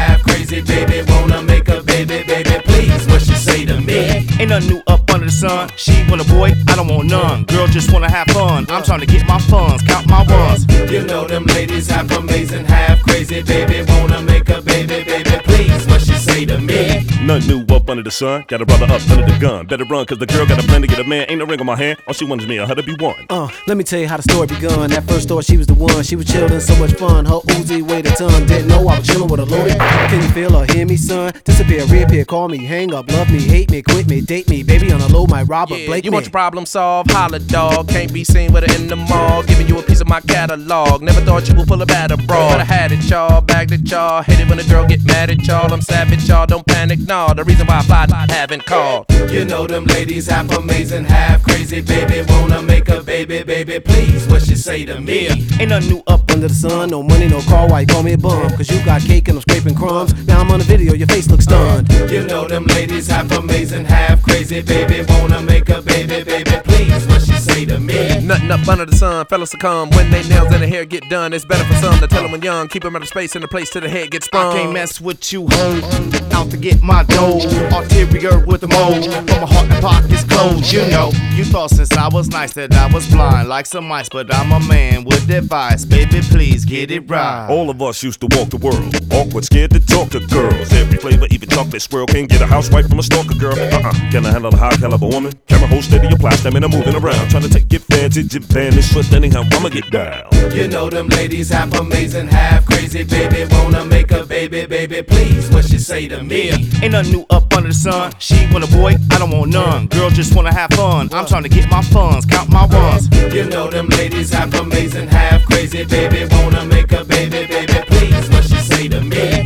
half crazy, baby. Wanna make a baby, baby, please. What she say to me? Ain't nothing new up under the sun. She want a boy, I don't want none. Girl just wanna have fun. I'm trying to get my funds, count my ones. You know them ladies half amazing, half crazy, baby. Wanna make a baby, baby, please. What she say to me? Nothing new up under the sun. Got a brother up under the gun. Better run, cause the girl got a plan to get a man. Ain't no ring on my hand. All she wants me, her to be one. Let me tell you how the story begun. That first thought she was the one. She was chillin', so much fun. Her Uzi weighed a ton. Didn't know I was chillin' with a loaded. Can you feel or hear me, son? Disappear, reappear, call me, hang up, love me, hate me, quit me, date me. Baby on the low, might rob or Blake You me. want your problem solved? Holla, dog. Can't be seen with her in the mall. Giving you a piece of my catalog. Never thought you were full of bad abroad. But I had it, y'all. Bagged it, y'all. Hate it when a girl get mad at y'all. I'm savage, y'all. Don't panic, nah. The reason why I fly, I haven't called. You know them ladies half amazing, half crazy, baby. Wanna make a baby, baby, please. What she say to me? Ain't nothing new up under the sun. No money, no car, why you call me a bum? Cause you got cake and I'm scraping crumbs. Now I'm on the video, your face looks stunned. You know them ladies half amazing, half crazy, baby. Wanna make a baby, baby, please. What she say to me? Nothing up under the sun. Fellas succumb when they nails and their hair get done. It's better for some to tell them when young. Keep them out of space in the place till the head gets sprung. I can't mess with you, ho. Out to get my dough. Arterial with the mold. From my heart and pockets closed, you know. You thought since I was nice that I was blind like some mice, but I'm a man with advice. Baby, please get it right. All of us used to walk the world. Awkward, scared to talk to girls. Every flavor, even chocolate swirl. Can't get a housewife from a stalker girl. Can I handle a high caliber woman? Camera hold steady, your plastic, and I'm moving around. Trying to take it fancy, vanish, but anyhow, I'ma get down. You know them ladies half amazing, half crazy, baby. Wanna make a baby, baby, please. What she say to me? Ain't nothing new up under the sun. She want a boy, I don't want none. Girl just wanna have fun. I'm trying to get my funds, count my ones. You know them ladies half amazing, half crazy, baby. Wanna make a baby, baby, please. What she say to me?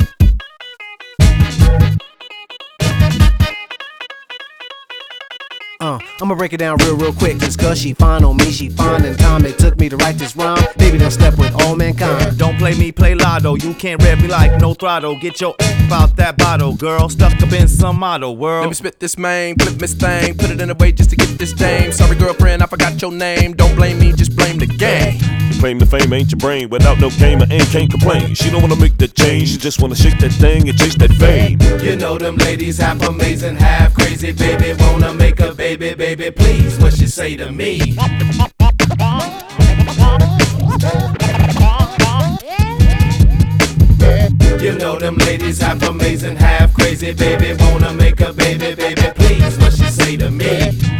I'ma break it down real quick. Just cause she fine on me, she fine in time. It took me to write this rhyme. Baby, don't step with all mankind. Don't play me, play lotto. You can't rev me like no throttle. Get your out that bottle, girl. Stuck up in some model world. Let me spit this main, flip this thing. Put it in a way just to get this dame. Sorry, girlfriend, I forgot your name. Don't blame me, just blame the game. Claim the fame ain't your brain. Without no game, and can't complain. She don't wanna make the change. She just wanna shake that thing and chase that fame. You know them ladies half amazing, half crazy, baby. Wanna make a baby, baby, please. What she say to me? You know them ladies half amazing, half crazy, baby. Wanna make a baby, baby, please. What she say to me?